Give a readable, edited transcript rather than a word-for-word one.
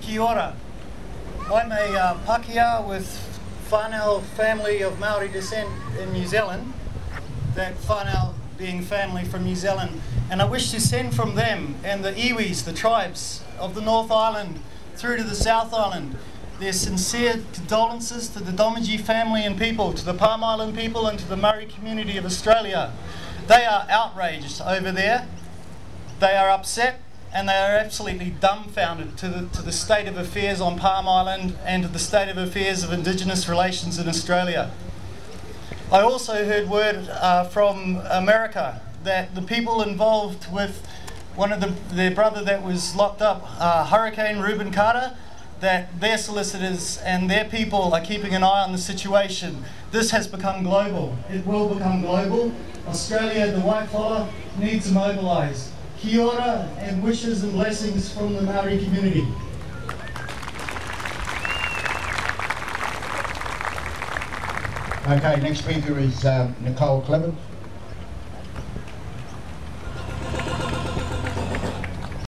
Kia ora. I'm a Pākehā with whānau family of Māori descent in New Zealand, that whānau being family from New Zealand, and I wish to send from them and the iwis, the tribes of the North Island through to the South Island, their sincere condolences to the Domiji family and people, to the Palm Island people and to the Murray community of Australia. They are outraged over there, they are upset, and they are absolutely dumbfounded to the state of affairs on Palm Island and to the state of affairs of Indigenous relations in Australia. I also heard word from America that the people involved with one of their brother that was locked up, Hurricane Reuben Carter, that their solicitors and their people are keeping an eye on the situation. This has become global. It will become global. Australia, the white collar, needs to mobilise. Kia ora and wishes and blessings from the Māori community. Okay, next speaker is Nicole Clement.